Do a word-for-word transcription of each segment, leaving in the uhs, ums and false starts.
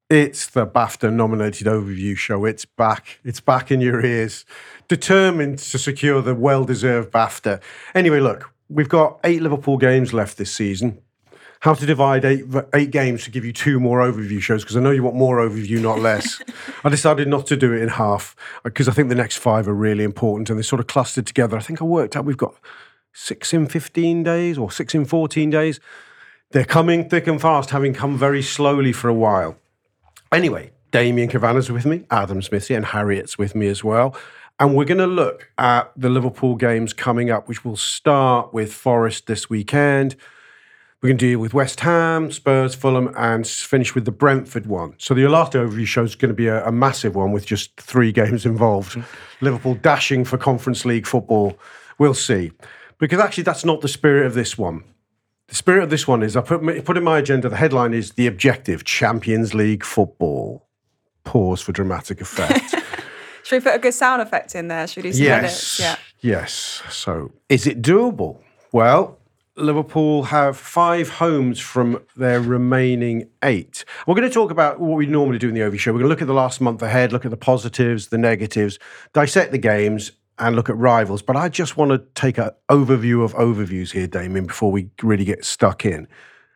It's the BAFTA-nominated overview show. It's back. It's back in your ears. Determined to secure the well-deserved BAFTA. Anyway, look, we've got eight Liverpool games left this season. How to divide eight, eight games to give you two more overview shows, because I know you want more overview, not less. I decided not to do it in half, because I think the next five are really important, and they're sort of clustered together. I think I worked out we've got six in fifteen days, or six in fourteen days. They're coming thick and fast, having come very slowly for a while. Anyway, Damien Cavanagh's with me, Adam Smithy, and Harriet's with me as well. And we're going to look at the Liverpool games coming up, which will start with Forest this weekend. We're going to deal with West Ham, Spurs, Fulham, and finish with the Brentford one. So the last overview show is going to be a, a massive one with just three games involved. Mm-hmm. Liverpool dashing for Conference League football. We'll see. Because actually, that's not the spirit of this one. The spirit of this one is, I put, put in my agenda, the headline is The Objective, Champions League Football. Pause for dramatic effect. Should we put a good sound effect in there? Should we do some yes, minutes? Yeah. Yes. So, is it doable? Well, Liverpool have five homes from their remaining eight. We're going to talk about what we normally do in the overview show. We're going to look at the last month ahead, look at the positives, the negatives, dissect the games, and look at rivals. But I just want to take an overview of overviews here, Damien, before we really get stuck in.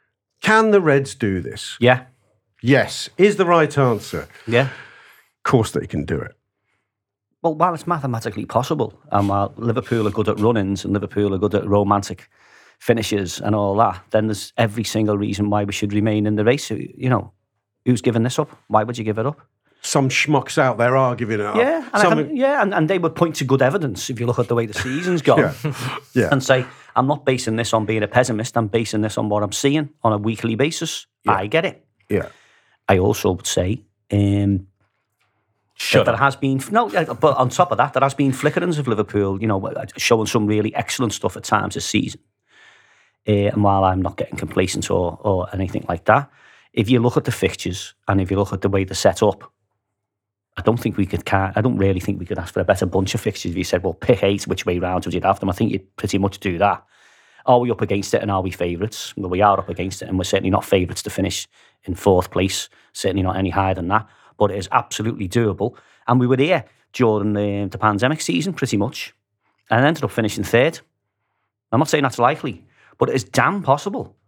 Can the Reds do this? Yeah. Yes, is the right answer. Yeah. Of course they can do it. Well, while it's mathematically possible, and while Liverpool are good at run-ins and Liverpool are good at romantic finishes and all that, then there's every single reason why we should remain in the race. You know, who's giving this up? Why would you give it up? Some schmucks out there are giving it up. Yeah, and, Some... can, yeah, and, and they would point to good evidence if you look at the way the season's gone. yeah. yeah. And say, I'm not basing this on being a pessimist, I'm basing this on what I'm seeing on a weekly basis. Yeah. I get it. Yeah. I also would say, um, Shut there up. has been, no, but on top of that, there has been flickerings of Liverpool, you know, showing some really excellent stuff at times this season. Uh, and while I'm not getting complacent or, or anything like that, if you look at the fixtures and if you look at the way they're set up, I don't think we could, I don't really think we could ask for a better bunch of fixtures if you said, well, pick eight, which way round would you have them? I think you'd pretty much do that. Are we up against it and are we favourites? Well, we are up against it and we're certainly not favourites to finish in fourth place, certainly not any higher than that, but it is absolutely doable. And we were here during the, the pandemic season, pretty much, and ended up finishing third. I'm not saying that's likely, but it is damn possible.